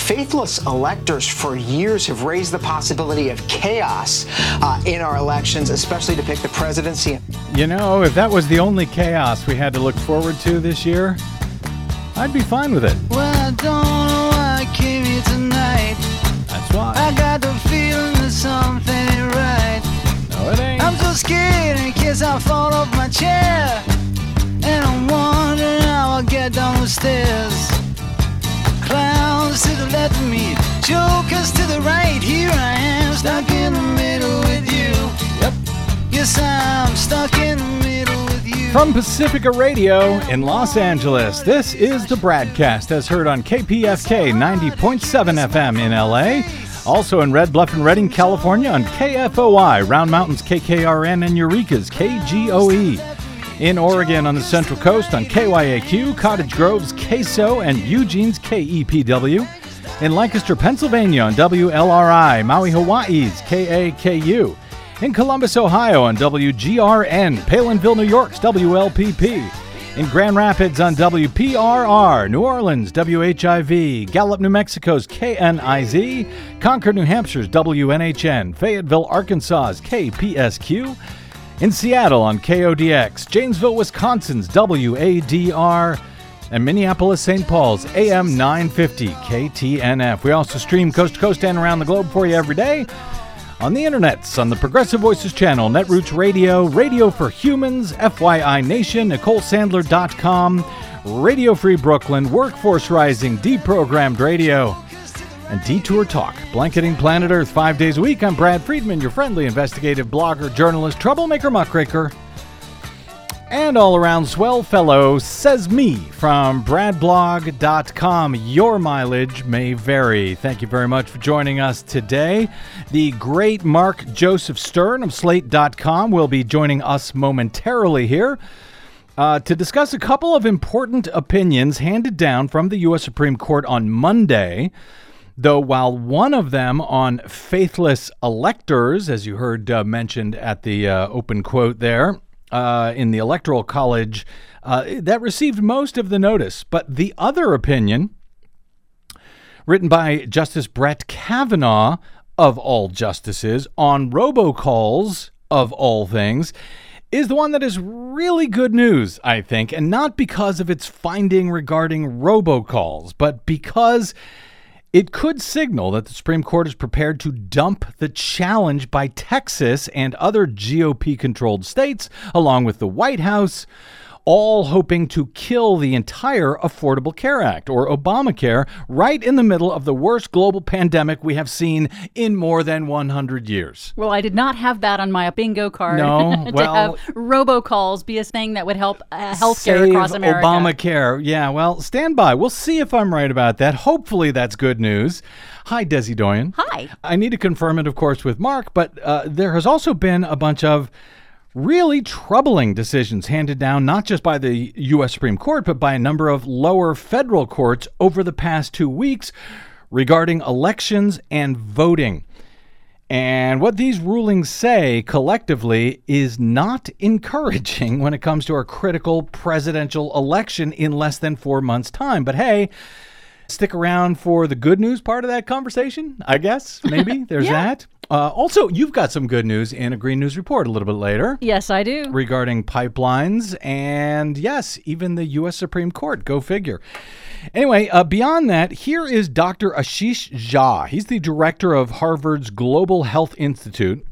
faithless electors for years have raised the possibility of chaos in our elections, especially to pick the presidency. You know, if that was the only chaos we had to look forward to this year, I'd be fine with it. Well, I don't know why I came here tonight. That's why. I got the feeling that something ain't right. No, it ain't. I'm so scared in case I fall off my chair. And I'm wondering how I'll get down the stairs. Clowns to the left of me, jokers to the right. Here I am, stuck in the middle with you. Yep. Yes, I'm stuck in the middle with you. From Pacifica Radio in Los Angeles, this is the Bradcast, as heard on KPFK 90.7 FM in LA. Also in Red Bluff and Redding, California on KFOI, Round Mountain's KKRN, and Eureka's KGOE. In Oregon on the Central Coast on KYAQ, Cottage Grove's KSO, and Eugene's KEPW. In Lancaster, Pennsylvania on WLRI, Maui, Hawaii's KAKU. In Columbus, Ohio on WGRN, Palinville, New York's WLPP. In Grand Rapids on WPRR, New Orleans, WHIV, Gallup, New Mexico's KNIZ, Concord, New Hampshire's WNHN, Fayetteville, Arkansas's KPSQ. In Seattle on KODX, Janesville, Wisconsin's WADR, and Minneapolis, St. Paul's AM 950 KTNF. We also stream coast to coast and around the globe for you every day on the internets, on the Progressive Voices channel, Netroots Radio, Radio for Humans, FYI Nation, NicoleSandler.com, Radio Free Brooklyn, Workforce Rising, Deprogrammed Radio, and Detour Talk, blanketing planet Earth 5 days a week. I'm Brad Friedman, your friendly investigative blogger, journalist, troublemaker, muckraker, and all-around swell fellow, says me, from bradblog.com. Your mileage may vary. Thank you very much for joining us today. The great Mark Joseph Stern of Slate.com will be joining us momentarily here to discuss a couple of important opinions handed down from the U.S. Supreme Court on Monday. Though while one of them on faithless electors, as you heard mentioned at the open quote there, in the Electoral College, that received most of the notice. But the other opinion, written by Justice Brett Kavanaugh, of all justices, on robocalls, of all things, is the one that is really good news, I think, and not because of its finding regarding robocalls, but because it could signal that the Supreme Court is prepared to dump the challenge by Texas and other GOP-controlled states, along with the White House, all hoping to kill the entire Affordable Care Act, or Obamacare, right in the middle of the worst global pandemic we have seen in more than 100 years. Well, I did not have that on my bingo card. No, to well, have robocalls be a thing that would help healthcare across America. Obamacare. Yeah, well, stand by. We'll see if I'm right about that. Hopefully that's good news. Hi, Desi Doyen. Hi. I need to confirm it, of course, with Mark, but there has also been a bunch of really troubling decisions handed down not just by the U.S. Supreme Court, but by a number of lower federal courts over the past 2 weeks regarding elections and voting. And what these rulings say collectively is not encouraging when it comes to our critical presidential election in less than 4 months' time. But hey, stick around for the good news part of that conversation, I guess. Maybe there's that. Also, you've got some good news in a Green News Report a little bit later. Yes, I do. Regarding pipelines and, yes, even the U.S. Supreme Court. Go figure. Anyway, beyond that, here is Dr. Ashish Jha. He's the director of Harvard's Global Health Institute.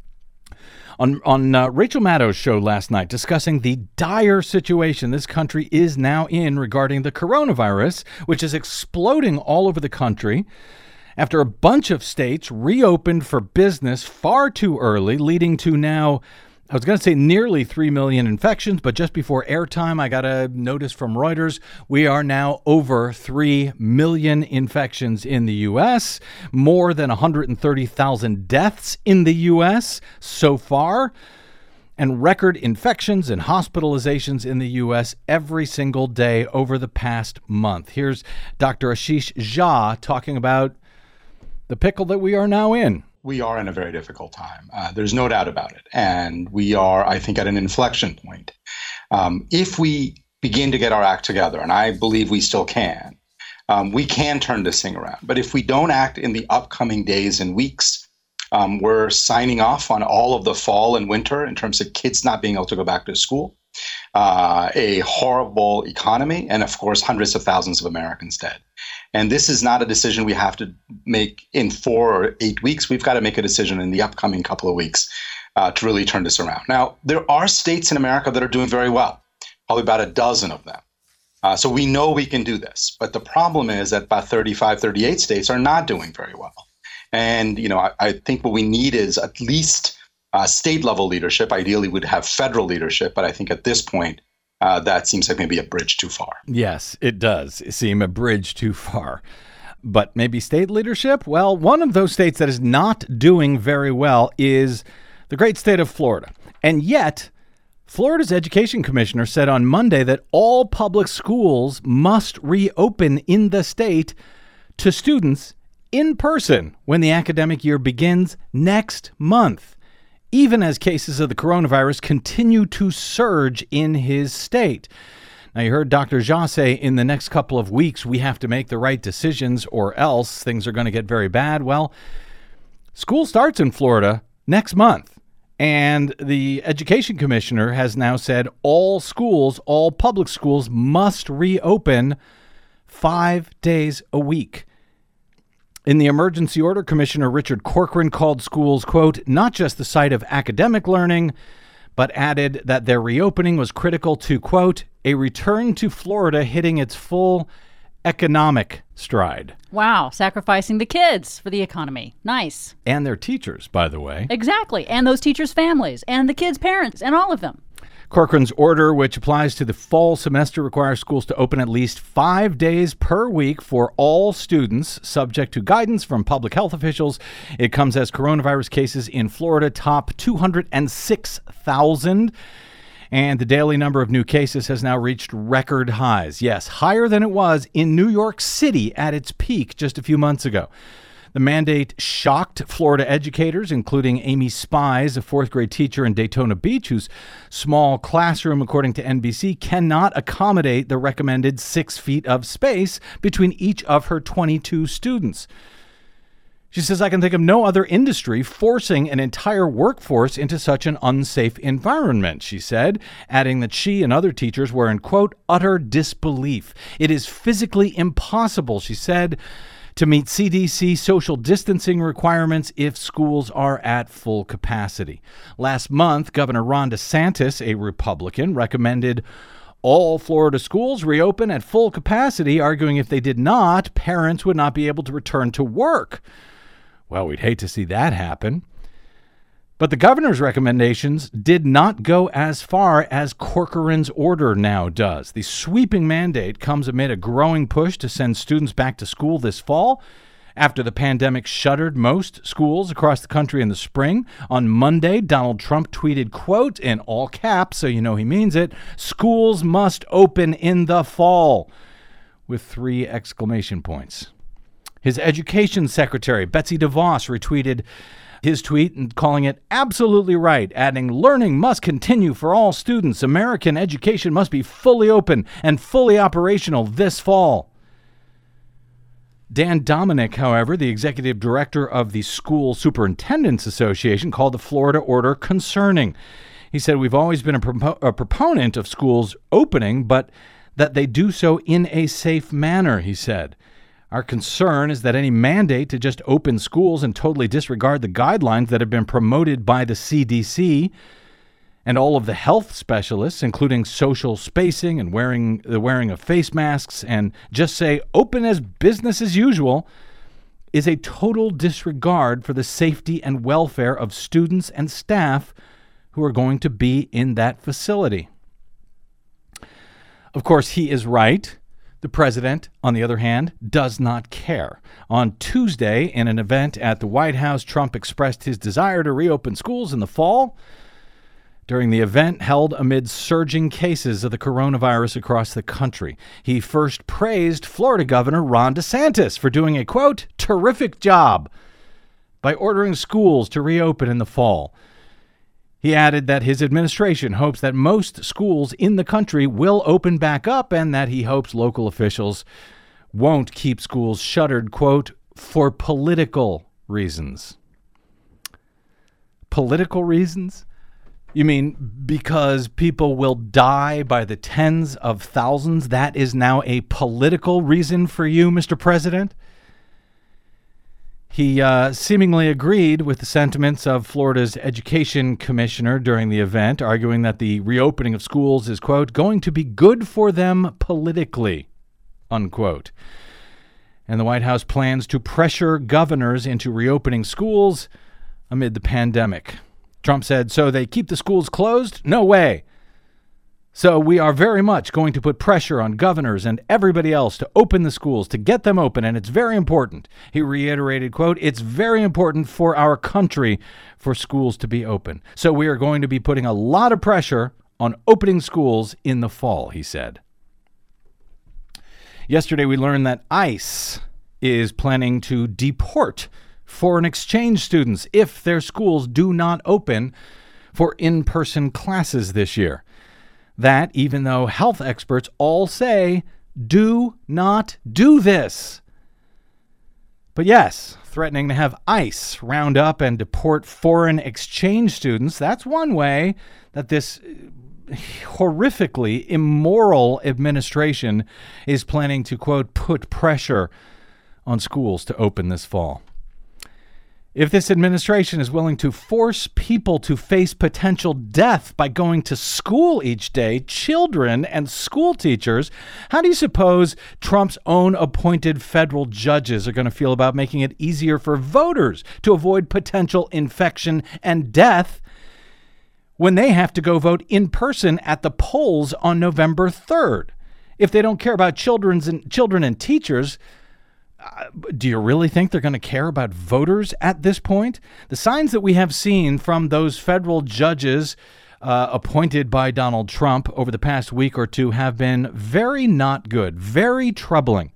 On Rachel Maddow's show last night, discussing the dire situation this country is now in regarding the coronavirus, which is exploding all over the country after a bunch of states reopened for business far too early, leading to now, I was going to say nearly 3 million infections, but just before airtime, I got a notice from Reuters. We are now over 3 million infections in the U.S., more than 130,000 deaths in the U.S. so far, and record infections and hospitalizations in the U.S. every single day over the past month. Here's Dr. Ashish Jha talking about the pickle that we are now in. We are in a very difficult time. There's no doubt about it. And we are, I think, at an inflection point. If we begin to get our act together, and I believe we still can, we can turn this thing around. But if we don't act in the upcoming days and weeks, we're signing off on all of the fall and winter in terms of kids not being able to go back to school, a horrible economy, and of course, hundreds of thousands of Americans dead. And this is not a decision we have to make in 4 or 8 weeks. We've got to make a decision in the upcoming couple of weeks to really turn this around. Now, there are states in America that are doing very well, probably about a dozen of them. So we know we can do this. But the problem is that about 35, 38 states are not doing very well. And, I think what we need is at least state level leadership. Ideally, we'd have federal leadership. But I think at this point, that seems like maybe a bridge too far. Yes, it does seem a bridge too far. But maybe state leadership? Well, one of those states that is not doing very well is the great state of Florida. And yet, Florida's education commissioner said on Monday that all public schools must reopen in the state to students in person when the academic year begins next month, even as cases of the coronavirus continue to surge in his state. Now, you heard Dr. Jha say in the next couple of weeks, we have to make the right decisions or else things are going to get very bad. Well, school starts in Florida next month. And the education commissioner has now said all schools, all public schools must reopen 5 days a week. In the emergency order, Commissioner Richard Corcoran called schools, quote, not just the site of academic learning, but added that their reopening was critical to, quote, a return to Florida hitting its full economic stride. Wow, sacrificing the kids for the economy. Nice. And their teachers, by the way. Exactly. And those teachers' families and the kids' parents and all of them. Corcoran's order, which applies to the fall semester, requires schools to open at least 5 days per week for all students, subject to guidance from public health officials. It comes as coronavirus cases in Florida top 206,000. And the daily number of new cases has now reached record highs. Yes, higher than it was in New York City at its peak just a few months ago. The mandate shocked Florida educators, including Amy Spies, a fourth grade teacher in Daytona Beach, whose small classroom, according to NBC, cannot accommodate the recommended 6 feet of space between each of her 22 students. She says, I can think of no other industry forcing an entire workforce into such an unsafe environment, she said, adding that she and other teachers were in, quote, utter disbelief. It is physically impossible, she said, to meet CDC social distancing requirements if schools are at full capacity. Last month, Governor Ron DeSantis, a Republican, recommended all Florida schools reopen at full capacity, arguing if they did not, parents would not be able to return to work. Well, we'd hate to see that happen. But the governor's recommendations did not go as far as Corcoran's order now does. The sweeping mandate comes amid a growing push to send students back to school this fall. After the pandemic shuttered most schools across the country in the spring, on Monday, Donald Trump tweeted, quote, in all caps, so you know he means it, schools must open in the fall, with 3 exclamation points. His education secretary, Betsy DeVos, retweeted his tweet and calling it absolutely right, adding, learning must continue for all students. American education must be fully open and fully operational this fall. Dan Dominic, however, the executive director of the School Superintendents Association, called the Florida order concerning. He said, we've always been a proponent of schools opening, but that they do so in a safe manner, he said. Our concern is that any mandate to just open schools and totally disregard the guidelines that have been promoted by the CDC and all of the health specialists, including social spacing and the wearing of face masks, and just say open as business as usual, is a total disregard for the safety and welfare of students and staff who are going to be in that facility. Of course, he is right. The president, on the other hand, does not care. On Tuesday, in an event at the White House, Trump expressed his desire to reopen schools in the fall. During the event held amid surging cases of the coronavirus across the country, he first praised Florida Governor Ron DeSantis for doing a, quote, terrific job by ordering schools to reopen in the fall. He added that his administration hopes that most schools in the country will open back up and that he hopes local officials won't keep schools shuttered, quote, for political reasons. Political reasons? You mean because people will die by the tens of thousands? That is now a political reason for you, Mr. President? He seemingly agreed with the sentiments of Florida's education commissioner during the event, arguing that the reopening of schools is, quote, going to be good for them politically, unquote. And the White House plans to pressure governors into reopening schools amid the pandemic. Trump said, so they keep the schools closed? No way. So we are very much going to put pressure on governors and everybody else to open the schools, to get them open, and it's very important. He reiterated, quote, it's very important for our country for schools to be open. So we are going to be putting a lot of pressure on opening schools in the fall, he said. Yesterday we learned that ICE is planning to deport foreign exchange students if their schools do not open for in-person classes this year. That, even though health experts all say, do not do this. But yes, threatening to have ICE round up and deport foreign exchange students, that's one way that this horrifically immoral administration is planning to, quote, put pressure on schools to open this fall. If this administration is willing to force people to face potential death by going to school each day, children and school teachers, how do you suppose Trump's own appointed federal judges are going to feel about making it easier for voters to avoid potential infection and death when they have to go vote in person at the polls on November 3rd? If they don't care about children and teachers, do you really think they're going to care about voters at this point? The signs that we have seen from those federal judges appointed by Donald Trump over the past week or two have been very not good, very troubling.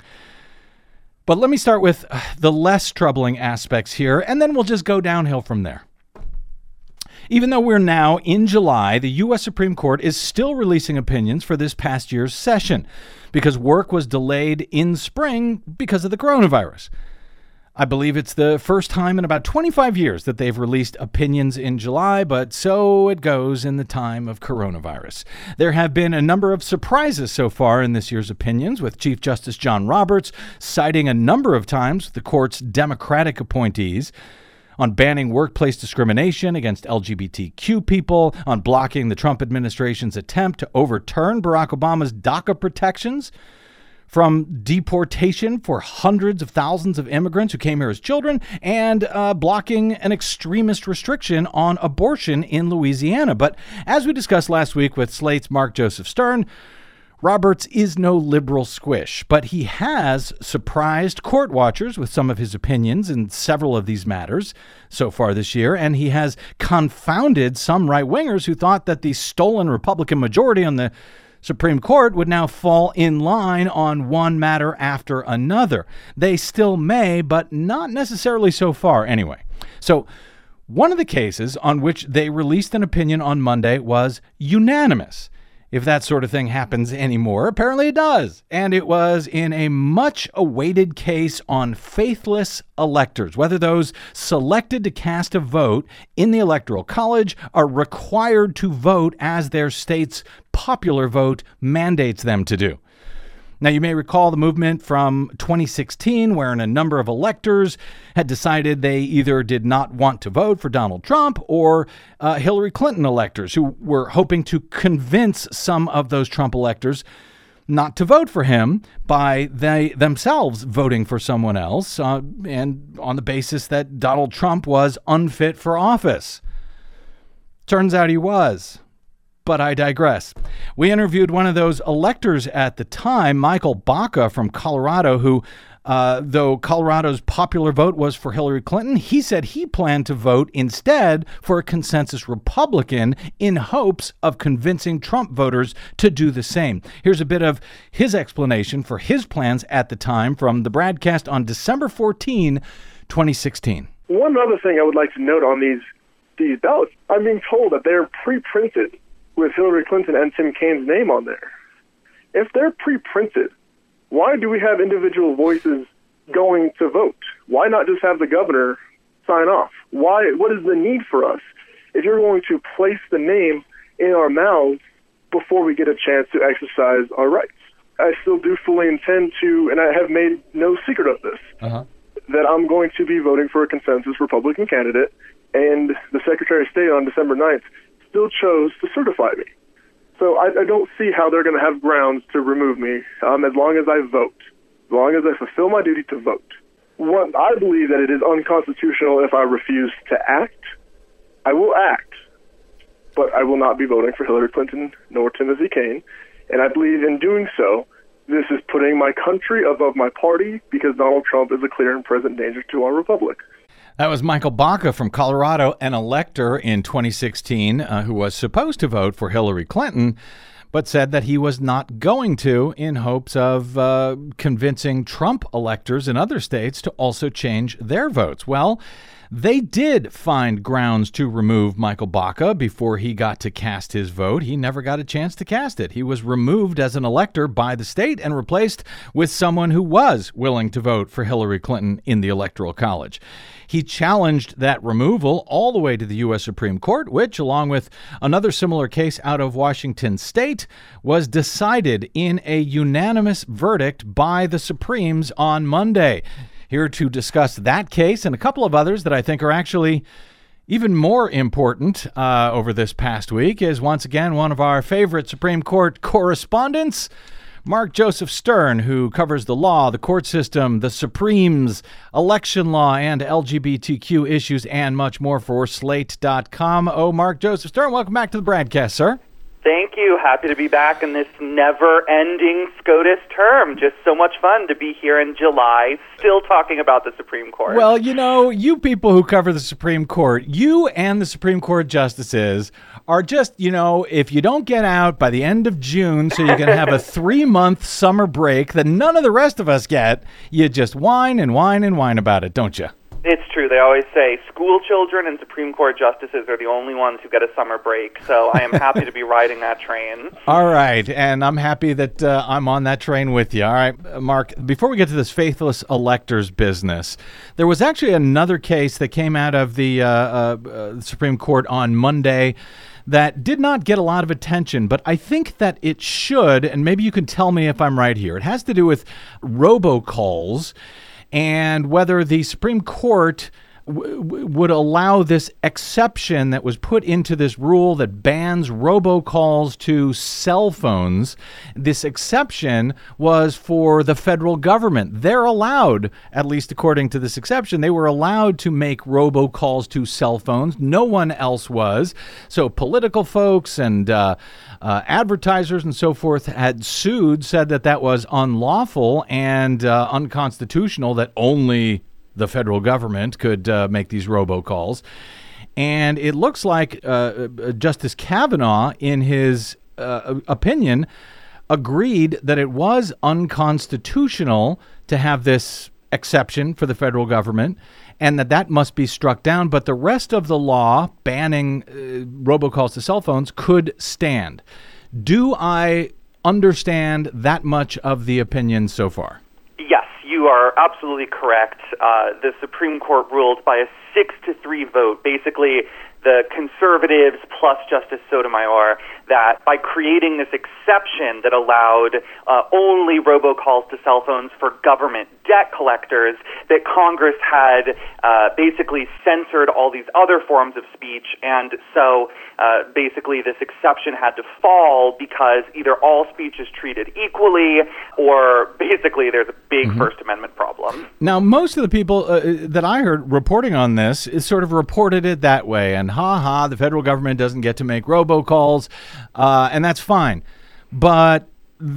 But let me start with the less troubling aspects here, and then we'll just go downhill from there. Even though we're now in July, the U.S. Supreme Court is still releasing opinions for this past year's session because work was delayed in spring because of the coronavirus. I believe it's the first time in about 25 years that they've released opinions in July, but so it goes in the time of coronavirus. There have been a number of surprises so far in this year's opinions, with Chief Justice John Roberts citing a number of times the court's Democratic appointees on banning workplace discrimination against LGBTQ people, on blocking the Trump administration's attempt to overturn Barack Obama's DACA protections, from deportation for hundreds of thousands of immigrants who came here as children, and blocking an extremist restriction on abortion in Louisiana. But as we discussed last week with Slate's Mark Joseph Stern, Roberts is no liberal squish, but he has surprised court watchers with some of his opinions in several of these matters so far this year, and he has confounded some right-wingers who thought that the stolen Republican majority on the Supreme Court would now fall in line on one matter after another. They still may, but not necessarily so far anyway. So one of the cases on which they released an opinion on Monday was unanimous. If that sort of thing happens anymore, apparently it does. And it was in a much-awaited case on faithless electors, whether those selected to cast a vote in the Electoral College are required to vote as their state's popular vote mandates them to do. Now, you may recall the movement from 2016, wherein a number of electors had decided they either did not want to vote for Donald Trump or Hillary Clinton electors who were hoping to convince some of those Trump electors not to vote for him by they themselves voting for someone else and on the basis that Donald Trump was unfit for office. Turns out he was. But I digress. We interviewed one of those electors at the time, Michael Baca from Colorado, who, though Colorado's popular vote was for Hillary Clinton, he said he planned to vote instead for a consensus Republican in hopes of convincing Trump voters to do the same. Here's a bit of his explanation for his plans at the time from the broadcast on December 14, 2016. One other thing I would like to note on these ballots, I'm being told that they're pre-printed with Hillary Clinton and Tim Kaine's name on there. If they're pre-printed, Why do we have individual voices going to vote? Why not just have the governor sign off? Why? What is the need for us if you're going to place the name in our mouths before we get a chance to exercise our rights? I still do fully intend to, and I have made no secret of this, that I'm going to be voting for a consensus Republican candidate, and the Secretary of State on December 9th still chose to certify me. So I don't see how they're going to have grounds to remove me as long as I vote, as long as I fulfill my duty to vote. I believe that it is unconstitutional if I refuse to act. I will act, but I will not be voting for Hillary Clinton nor Timothy Kane. And I believe in doing so, this is putting my country above my party because Donald Trump is a clear and present danger to our republic. That was Michael Baca from Colorado, an elector in 2016 who was supposed to vote for Hillary Clinton, but said that he was not going to in hopes of convincing Trump electors in other states to also change their votes. Well, they did find grounds to remove Michael Baca before he got to cast his vote. He never got a chance to cast it. He was removed as an elector by the state and replaced with someone who was willing to vote for Hillary Clinton in the Electoral College. He challenged that removal all the way to the U.S. Supreme Court, which, along with another similar case out of Washington State, was decided in a unanimous verdict by the Supremes on Monday. Here to discuss that case and a couple of others that I think are actually even more important over this past week is once again one of our favorite Supreme Court correspondents, Mark Joseph Stern, who covers the law, the court system, the Supremes, election law, and LGBTQ issues, and much more for Slate.com. Oh, Mark Joseph Stern, welcome back to the broadcast, sir. Thank you. Happy to be back in this never-ending SCOTUS term. Just so much fun to be here in July, still talking about the Supreme Court. Well, you know, you people who cover the Supreme Court, you and the Supreme Court justices are just, you know, if you don't get out by the end of June so you can have a 3-month summer break that none of the rest of us get, you just whine and whine and whine about it, don't you? It's true. They always say school children and Supreme Court justices are the only ones who get a summer break. So I am happy to be riding that train. All right. And I'm happy that I'm on that train with you. All right, Mark, before we get to this faithless electors business, there was actually another case that came out of the Supreme Court on Monday that did not get a lot of attention, but I think that it should, and maybe you can tell me if I'm right here. It has to do with robocalls and whether the Supreme Court would allow this exception that was put into this rule that bans robocalls to cell phones. This exception was for the federal government. They're allowed, at least according to this exception, they were allowed to make robocalls to cell phones. No one else was. So political folks and advertisers and so forth had sued, said that that was unlawful and unconstitutional, that only the federal government could make these robocalls. And it looks like Justice Kavanaugh, in his opinion, agreed that it was unconstitutional to have this exception for the federal government and that must be struck down. But the rest of the law banning robocalls to cell phones could stand. Do I understand that much of the opinion so far? Yes, you are absolutely correct. The Supreme Court ruled by a 6-3 vote, basically the conservatives plus Justice Sotomayor, that by creating this exception that allowed only robocalls to cell phones for government debt collectors, that Congress had basically censored all these other forms of speech, and so basically this exception had to fall because either all speech is treated equally or basically there's a big First Amendment problem. Now, most of the people that I heard reporting on this is sort of reported it that way, and the federal government doesn't get to make robocalls, and that's fine. But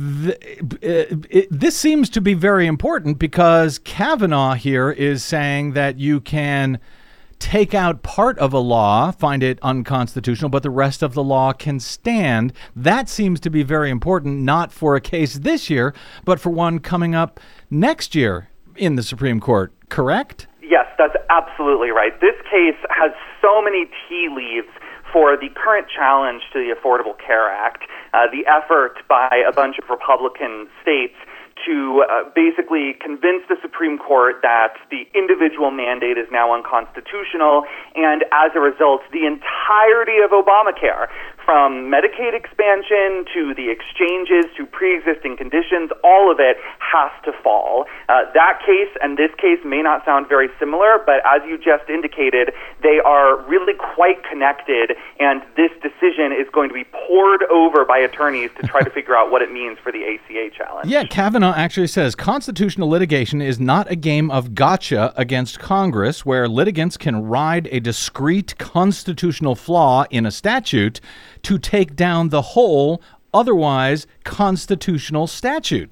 this seems to be very important because Kavanaugh here is saying that you can take out part of a law, find it unconstitutional, but the rest of the law can stand. That seems to be very important, not for a case this year, but for one coming up next year in the Supreme Court, correct? Yes, that's absolutely right. This case has so many tea leaves for the current challenge to the Affordable Care Act, the effort by a bunch of Republican states to basically convince the Supreme Court that the individual mandate is now unconstitutional, and as a result, the entirety of Obamacare, from Medicaid expansion to the exchanges to pre-existing conditions, all of it has to fall. That case and this case may not sound very similar, but as you just indicated, they are really quite connected, and this decision is going to be pored over by attorneys to try to figure out what it means for the ACA challenge. Yeah, Kavanaugh actually says constitutional litigation is not a game of gotcha against Congress, where litigants can ride a discrete constitutional flaw in a statute to take down the whole otherwise constitutional statute.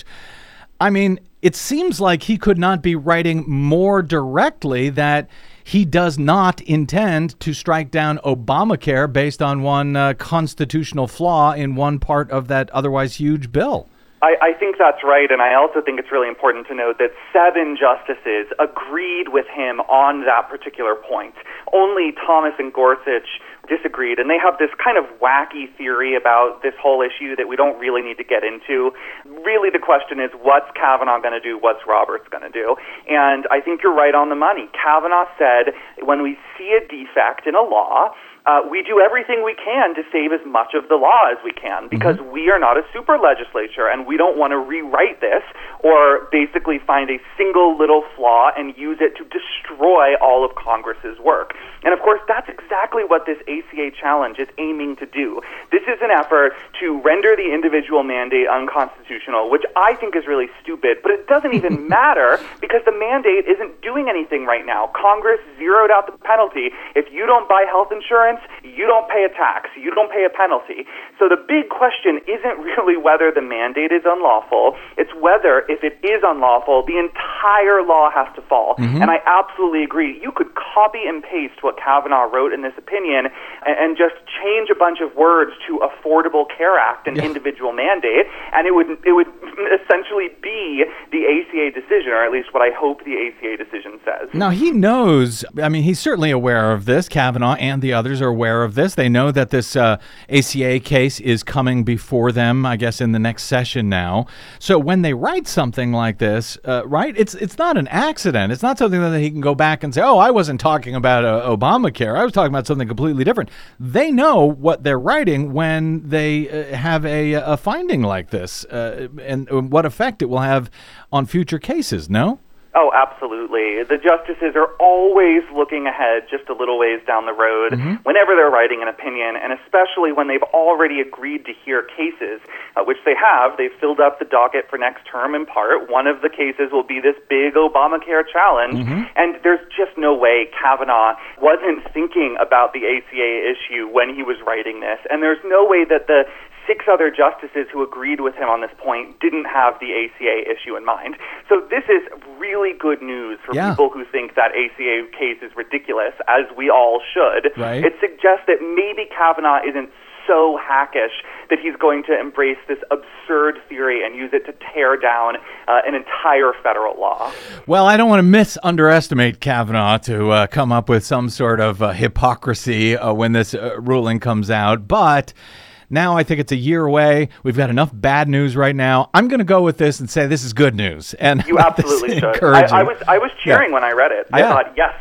I mean, it seems like he could not be writing more directly that he does not intend to strike down Obamacare based on one constitutional flaw in one part of that otherwise huge bill. I think that's right, and I also think it's really important to note that 7 justices agreed with him on that particular point. Only Thomas and Gorsuch disagreed, and they have this kind of wacky theory about this whole issue that we don't really need to get into. Really, the question is, what's Kavanaugh going to do? What's Roberts going to do? And I think you're right on the money. Kavanaugh said, when we see a defect in a law, we do everything we can to save as much of the law as we can, because we are not a super legislature, and we don't want to rewrite this or basically find a single little flaw and use it to destroy all of Congress's work. And of course, that's exactly what this ACA challenge is aiming to do. This is an effort to render the individual mandate unconstitutional, which I think is really stupid, but it doesn't even matter because the mandate isn't doing anything right now. Congress zeroed out the penalty. If you don't buy health insurance, you don't pay a tax, you don't pay a penalty. So the big question isn't really whether the mandate is unlawful, it's whether, if it is unlawful, the entire law has to fall. And I absolutely agree. You could copy and paste what Kavanaugh wrote in this opinion and just change a bunch of words to Affordable Care Act and individual mandate, and it would essentially be the ACA decision, or at least what I hope the ACA decision says. Now, he knows, I mean, he's certainly aware of this. Kavanaugh and the others are aware of this. They know that this ACA case is coming before them, I guess, in the next session now. So when they write something like this, right, it's not an accident. It's not something that he can go back and say, oh, I wasn't talking about Obamacare. I was talking about something completely different. They know what they're writing when they have a finding like this and what effect it will have on future cases, no? Oh, absolutely. The justices are always looking ahead just a little ways down the road whenever they're writing an opinion, and especially when they've already agreed to hear cases, which they have. They've filled up the docket for next term in part. One of the cases will be this big Obamacare challenge, and there's just no way Kavanaugh wasn't thinking about the ACA issue when he was writing this, and there's no way that the 6 other justices who agreed with him on this point didn't have the ACA issue in mind. So this is really good news for people who think that ACA case is ridiculous, as we all should. Right. It suggests that maybe Kavanaugh isn't so hackish that he's going to embrace this absurd theory and use it to tear down an entire federal law. Well, I don't want to underestimate Kavanaugh to come up with some sort of hypocrisy when this ruling comes out, but now I think it's a year away. We've got enough bad news right now. I'm going to go with this and say this is good news. And you absolutely should. I was cheering when I read it. I thought, yes,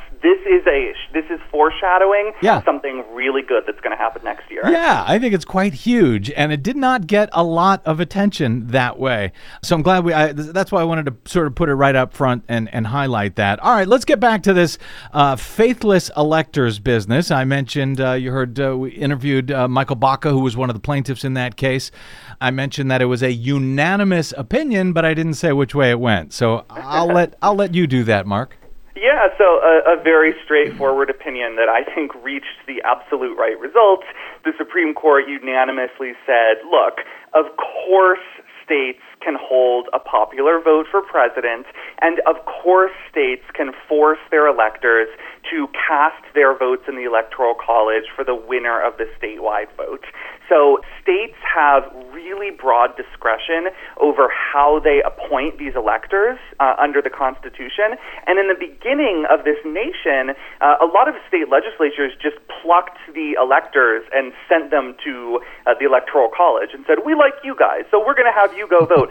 this is foreshadowing something really good that's going to happen next year. Yeah, I think it's quite huge, and it did not get a lot of attention that way. So I'm glad that's why I wanted to sort of put it right up front and highlight that. All right, let's get back to this faithless electors business. I mentioned, you heard, we interviewed Michael Baca, who was one of the plaintiffs in that case. I mentioned that it was a unanimous opinion, but I didn't say which way it went. So I'll let you do that, Mark. Yeah, so a very straightforward opinion that I think reached the absolute right result. The Supreme Court unanimously said, look, of course states can hold a popular vote for president, and of course states can force their electors to cast their votes in the Electoral College for the winner of the statewide vote. So states have really broad discretion over how they appoint these electors under the Constitution. And in the beginning of this nation, a lot of state legislatures just plucked the electors and sent them to the Electoral College and said, we like you guys, so we're going to have you go vote.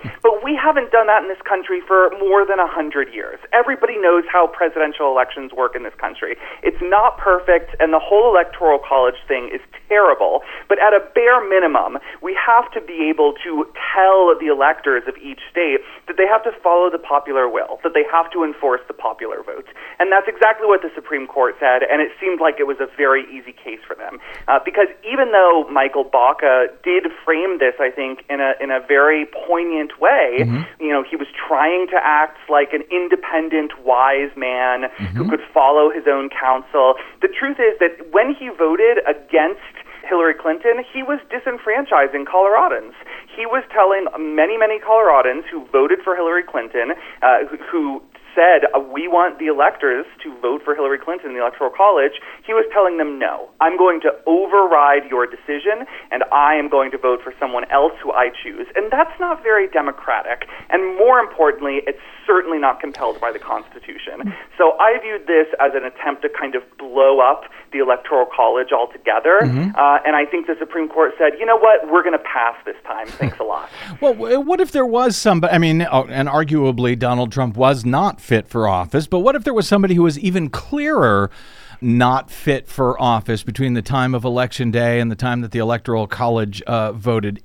But we haven't done that in this country for more than 100 years. Everybody knows how presidential elections work in this country. It's not perfect, and the whole Electoral College thing is terrible. But at a bare minimum, we have to be able to tell the electors of each state that they have to follow the popular will, that they have to enforce the popular vote. And that's exactly what the Supreme Court said, and it seemed like it was a very easy case for them. Because even though Michael Baca did frame this, I think, in a very poignant way, you know, he was trying to act like an independent, wise man who could follow his own counsel. The truth is that when he voted against Hillary Clinton, he was disenfranchising Coloradans. He was telling many, many Coloradans who voted for Hillary Clinton, who said, we want the electors to vote for Hillary Clinton in the Electoral College, he was telling them, no, I'm going to override your decision, and I am going to vote for someone else who I choose. And that's not very democratic. And more importantly, it's certainly not compelled by the Constitution. So I viewed this as an attempt to kind of blow up the Electoral College altogether. And I think the Supreme Court said, you know what, we're going to pass this time. Thanks a lot. Well, what if there was somebody, I mean, and arguably Donald Trump was not fit for office, but what if there was somebody who was even clearer not fit for office between the time of Election Day and the time that the Electoral College voted?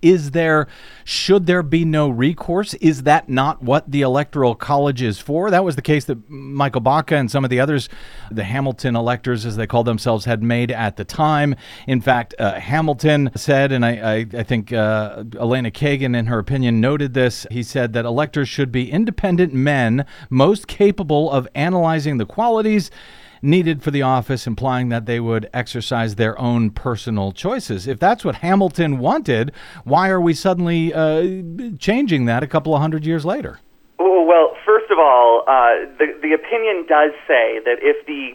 Should there be no recourse? Is that not what the Electoral College is for? That was the case that Michael Baca and some of the others, the Hamilton electors, as they called themselves, had made at the time. In fact, Hamilton said, and I think Elena Kagan, in her opinion, noted this, he said that electors should be independent men most capable of analyzing the qualities needed for the office, implying that they would exercise their own personal choices. If that's what Hamilton wanted, why are we suddenly changing that a couple of hundred years later? Well, first of all, the opinion does say that if the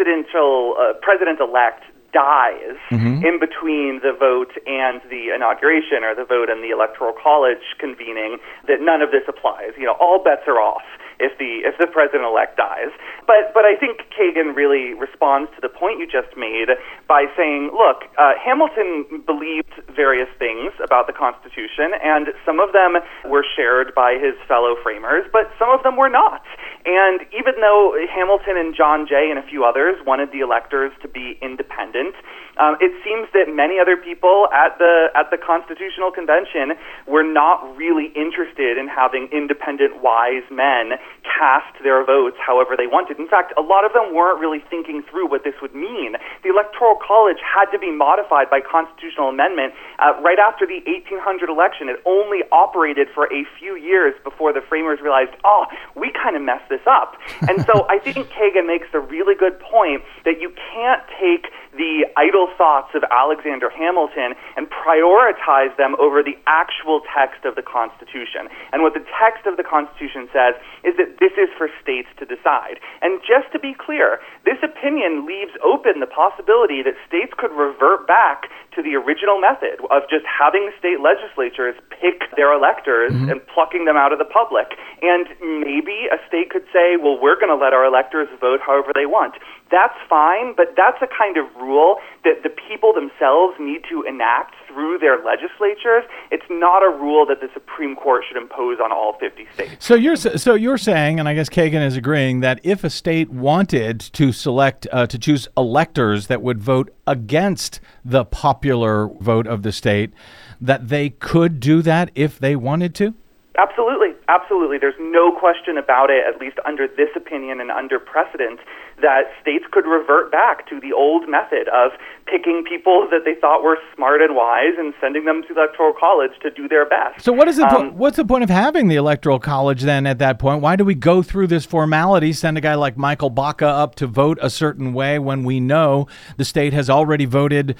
president-elect dies in between the vote and the inauguration, or the vote and the Electoral College convening, that none of this applies. You know, all bets are off if the president-elect dies. But I think Kagan really responds to the point you just made by saying, look, Hamilton believed various things about the Constitution, and some of them were shared by his fellow framers, but some of them were not. And even though Hamilton and John Jay and a few others wanted the electors to be independent, it seems that many other people at the Constitutional Convention were not really interested in having independent, wise men cast their votes however they wanted. In fact, a lot of them weren't really thinking through what this would mean. The Electoral College had to be modified by constitutional amendment right after the 1800 election. It only operated for a few years before the framers realized, we kind of messed this up. And so I think Kagan makes a really good point that you can't take the idle thoughts of Alexander Hamilton and prioritize them over the actual text of the Constitution. And what the text of the Constitution says is that this is for states to decide. And just to be clear, this opinion leaves open the possibility that states could revert back to the original method of just having state legislatures pick their electors and plucking them out of the public. And maybe a state could say, well, we're going to let our electors vote however they want. That's fine, but that's a kind of rule that the people themselves need to enact through their legislatures. It's not a rule that the Supreme Court should impose on all 50 states. So you're saying, and I guess Kagan is agreeing, that if a state wanted to select to choose electors that would vote against the popular vote of the state, that they could do that if they wanted to? Absolutely. Absolutely. There's no question about it, at least under this opinion and under precedent, that states could revert back to the old method of picking people that they thought were smart and wise and sending them to the Electoral College to do their best. So what's the point of having the Electoral College then at that point? Why do we go through this formality, send a guy like Michael Baca up to vote a certain way when we know the state has already voted,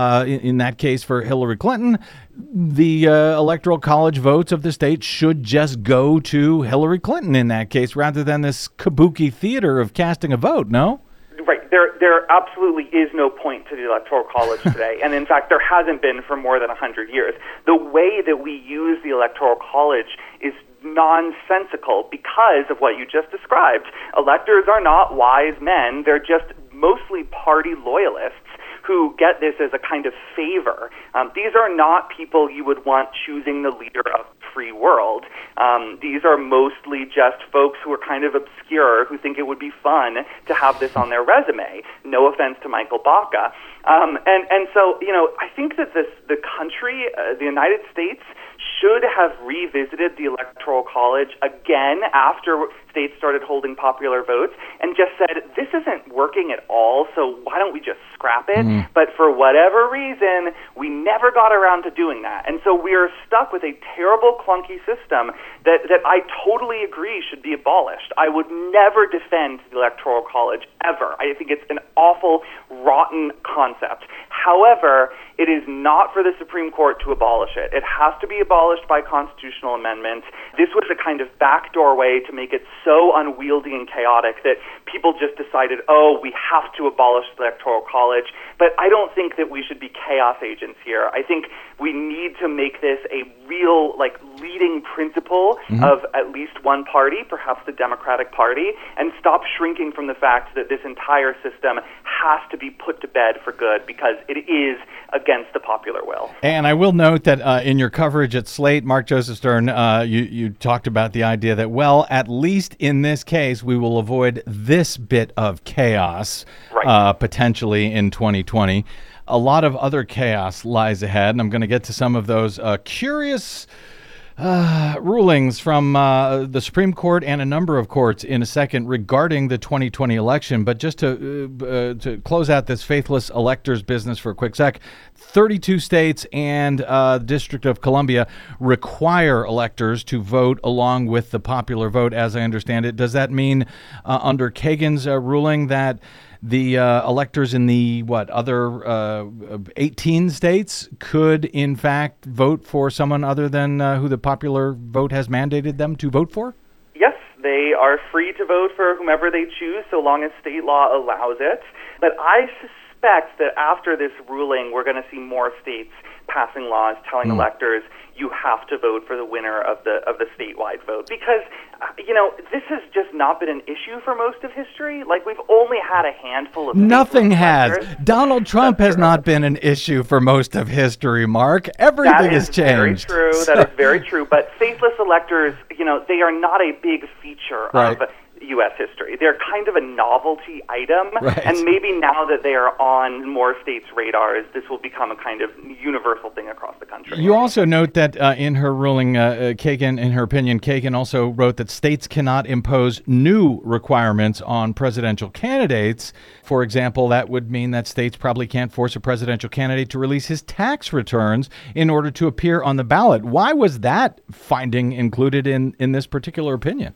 in that case for Hillary Clinton? The Electoral College votes of the state should just go to Hillary Clinton in that case, rather than this kabuki theater of casting a vote, no? Right. There absolutely is no point to the Electoral College today. And in fact, there hasn't been for more than 100 years. The way that we use the Electoral College is nonsensical because of what you just described. Electors are not wise men. They're just mostly party loyalists who get this as a kind of favor. These are not people you would want choosing the leader of free world. These are mostly just folks who are kind of obscure, who think it would be fun to have this on their resume. No offense to Michael Baca. And so, I think that the country, the United States, should have revisited the Electoral College again after states started holding popular votes and just said, this isn't working at all, so why don't we just scrap it? But for whatever reason, we never got around to doing that. And so we're stuck with a terrible, clunky system that I totally agree should be abolished. I would never defend the Electoral College, ever. I think it's an awful, rotten concept. However, it is not for the Supreme Court to abolish it. It has to be abolished by constitutional amendment. This was a kind of backdoor way to make it so unwieldy and chaotic that people just decided, we have to abolish the Electoral College. But I don't think that we should be chaos agents here. I think we need to make this a real, leading principle of at least one party, perhaps the Democratic Party, and stop shrinking from the fact that this entire system has to be put to bed for good because it is against the popular will. And I will note that in your coverage at Slate, Mark Joseph Stern, you talked about the idea that, at least in this case, we will avoid this bit of chaos potentially in 2020. A lot of other chaos lies ahead, and I'm going to get to some of those curious rulings from the Supreme Court and a number of courts in a second regarding the 2020 election. But just to close out this faithless electors business for a quick sec, 32 states and the District of Columbia require electors to vote along with the popular vote, as I understand it. Does that mean under Kagan's ruling that the electors in the other 18 states could, in fact, vote for someone other than who the popular vote has mandated them to vote for? Yes, they are free to vote for whomever they choose, so long as state law allows it. But I suspect that after this ruling, we're going to see more states passing laws telling electors you have to vote for the winner of the statewide vote, because this has just not been an issue for most of history. We've only had a handful of nothing has. Donald Trump has not been an issue for most of history, Mark. Everything has changed. Very true. That is very true. But faithless electors, they are not a big feature of U.S. history. They're kind of a novelty item, and maybe now that they are on more states' radars, this will become a kind of universal thing across the country. You also note that in her ruling, Kagan, in her opinion, Kagan also wrote that states cannot impose new requirements on presidential candidates. For example, that would mean that states probably can't force a presidential candidate to release his tax returns in order to appear on the ballot. Why was that finding included in this particular opinion?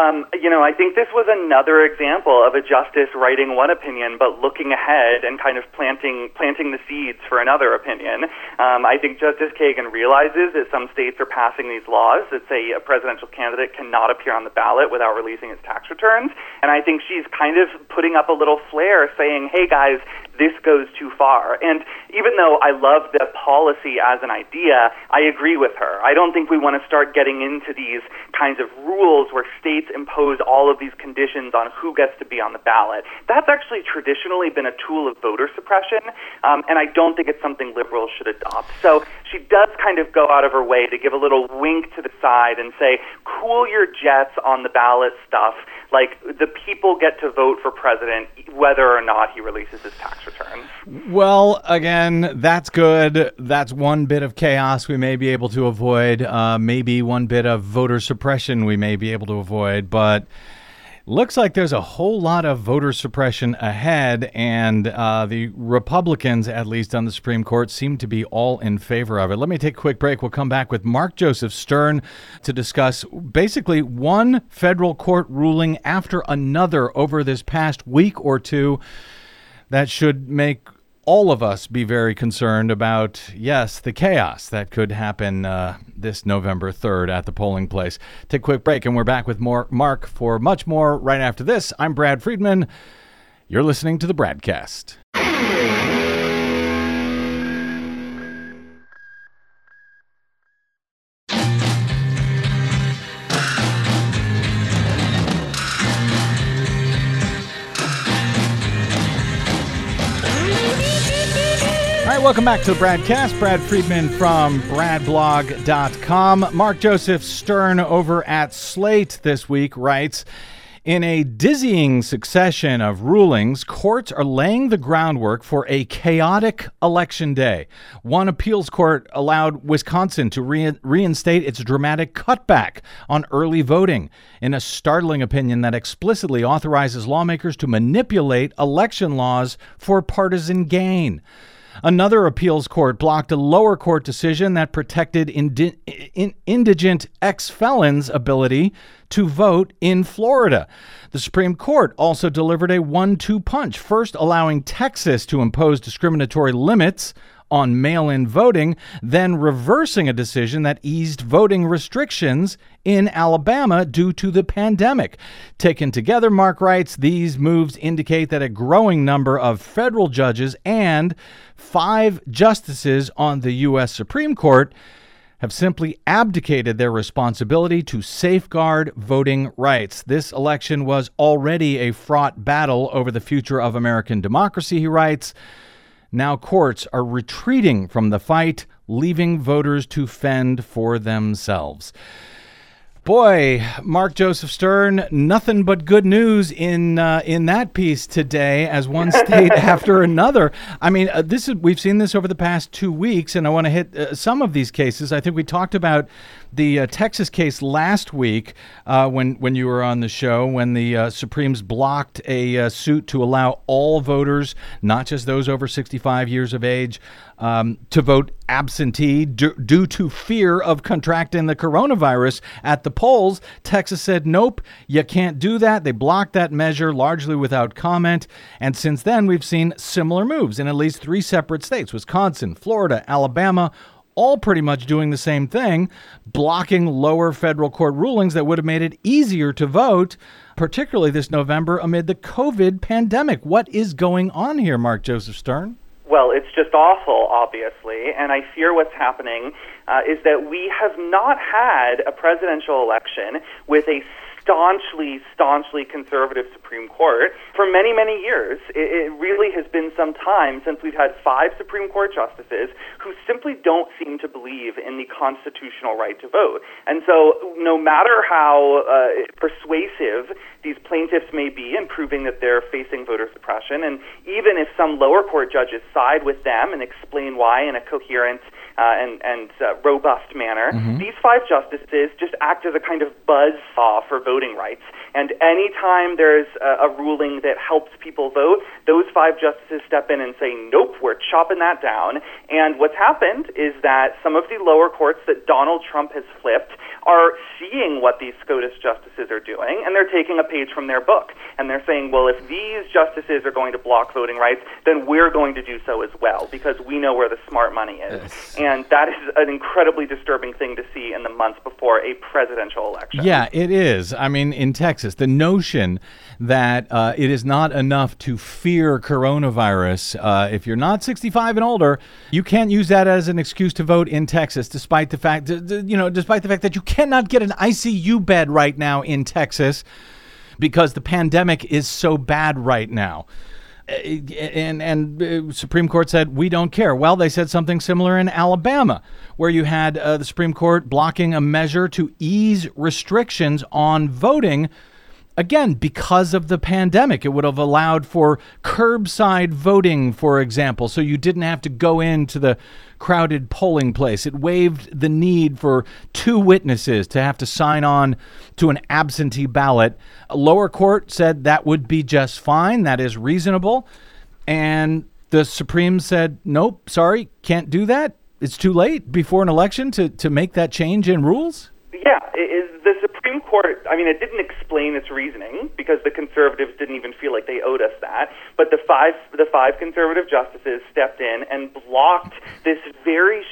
I think this was another example of a justice writing one opinion, but looking ahead and kind of planting the seeds for another opinion. I think Justice Kagan realizes that some states are passing these laws that say a presidential candidate cannot appear on the ballot without releasing his tax returns. And I think she's kind of putting up a little flare saying, hey guys, this goes too far. And even though I love the policy as an idea, I agree with her. I don't think we want to start getting into these kinds of rules where states impose all of these conditions on who gets to be on the ballot. That's actually traditionally been a tool of voter suppression, and I don't think it's something liberals should adopt. So she does kind of go out of her way to give a little wink to the side and say, cool your jets on the ballot stuff. The people get to vote for president whether or not he releases his tax returns. Well, again, that's good. That's one bit of chaos we may be able to avoid. Maybe one bit of voter suppression we may be able to avoid. But looks like there's a whole lot of voter suppression ahead, and the Republicans, at least on the Supreme Court, seem to be all in favor of it. Let me take a quick break. We'll come back with Mark Joseph Stern to discuss basically one federal court ruling after another over this past week or two that should make all of us be very concerned about, yes, the chaos that could happen this November 3rd at the polling place. Take a quick break, and we're back with more Mark for much more right after this. I'm Brad Friedman. You're listening to the Bradcast. right, welcome back to the Bradcast. Brad Friedman from bradblog.com. Mark Joseph Stern over at Slate this week writes, in a dizzying succession of rulings, courts are laying the groundwork for a chaotic election day. One appeals court allowed Wisconsin to reinstate its dramatic cutback on early voting in a startling opinion that explicitly authorizes lawmakers to manipulate election laws for partisan gain. Another appeals court blocked a lower court decision that protected indigent ex-felons' ability to vote in Florida. The Supreme Court also delivered a 1-2 punch, first allowing Texas to impose discriminatory limits on mail-in voting, then reversing a decision that eased voting restrictions in Alabama due to the pandemic. Taken together, Mark writes, these moves indicate that a growing number of federal judges and 5 justices on the U.S. Supreme Court have simply abdicated their responsibility to safeguard voting rights. This election was already a fraught battle over the future of American democracy, he writes. Now courts are retreating from the fight, leaving voters to fend for themselves. Boy, Mark Joseph Stern, nothing but good news in that piece today, as one state after another. I mean, we've seen this over the past 2 weeks, and I want to hit some of these cases. I think we talked about the Texas case last week when you were on the show, when the Supremes blocked a suit to allow all voters, not just those over 65 years of age, to vote absentee due to fear of contracting the coronavirus at the polls. Texas said, nope, you can't do that. They blocked that measure largely without comment. And since then, we've seen similar moves in at least 3 separate states, Wisconsin, Florida, Alabama, all pretty much doing the same thing, blocking lower federal court rulings that would have made it easier to vote, particularly this November amid the COVID pandemic. What is going on here, Mark Joseph Stern? Well, it's just awful, obviously, and I fear what's happening is that we have not had a presidential election with a staunchly conservative Supreme Court for many, many years. It really has been some time since we've had 5 Supreme Court justices who simply don't seem to believe in the constitutional right to vote. And so no matter how persuasive these plaintiffs may be in proving that they're facing voter suppression, and even if some lower court judges side with them and explain why in a coherent and robust manner, these 5 justices just act as a kind of buzzsaw for voting rights. And anytime there's a ruling that helps people vote, those 5 justices step in and say, nope, we're chopping that down. And what's happened is that some of the lower courts that Donald Trump has flipped are seeing what these SCOTUS justices are doing, and they're taking a page from their book. And they're saying, well, if these justices are going to block voting rights, then we're going to do so as well, because we know where the smart money is. Yes. And that is an incredibly disturbing thing to see in the months before a presidential election. Yeah, it is. I mean, in Texas, the notion that it is not enough to fear coronavirus. If you're not 65 and older, you can't use that as an excuse to vote in Texas, despite the fact that you cannot get an ICU bed right now in Texas because the pandemic is so bad right now. And Supreme Court said, we don't care. Well, they said something similar in Alabama, where you had the Supreme Court blocking a measure to ease restrictions on voting. Again, because of the pandemic, it would have allowed for curbside voting, for example, so you didn't have to go into the crowded polling place. It waived the need for 2 witnesses to have to sign on to an absentee ballot. A lower court said that would be just fine. That is reasonable. And the Supreme said, nope, sorry, can't do that. It's too late before an election to make that change in rules? Yeah, the Supreme Court, I mean, it didn't explain its reasoning because the conservatives didn't even feel like they owed us that. But the five conservative justices stepped in and blocked this very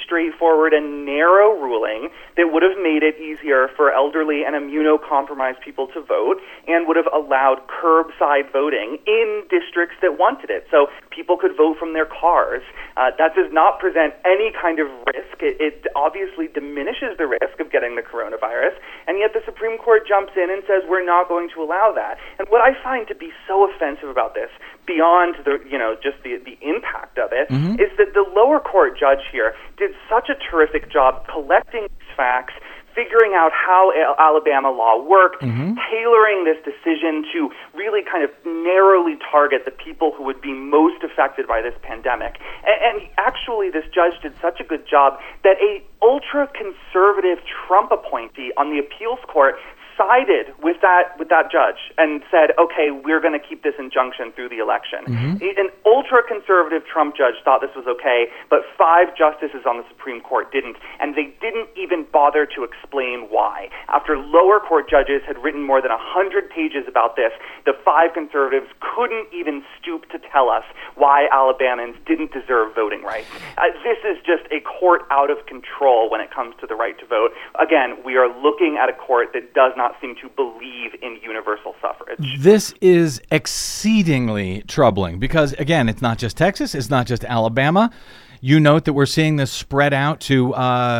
straightforward and narrow ruling that would have made it easier for elderly and immunocompromised people to vote and would have allowed curbside voting in districts that wanted it. So people could vote from their cars. That does not present any kind of risk. It obviously diminishes the risk of getting the coronavirus, and yet the Supreme Court jumps in and says we're not going to allow that. And what I find to be so offensive about this, beyond just the impact of it, is that the lower court judge here did such a terrific job collecting these facts, figuring out how Alabama law worked, tailoring this decision to really kind of narrowly target the people who would be most affected by this pandemic. And actually, this judge did such a good job that a ultra-conservative Trump appointee on the appeals court sided with that judge and said, okay, we're going to keep this injunction through the election. An ultra-conservative Trump judge thought this was okay, but 5 justices on the Supreme Court didn't, and they didn't even bother to explain why. After lower court judges had written more than 100 pages about this, the 5 conservatives couldn't even stoop to tell us why Alabamans didn't deserve voting rights. This is just a court out of control when it comes to the right to vote. Again, we are looking at a court that does not seem to believe in universal suffrage. This is exceedingly troubling because, again, it's not just Texas, it's not just Alabama. You note that we're seeing this spread out to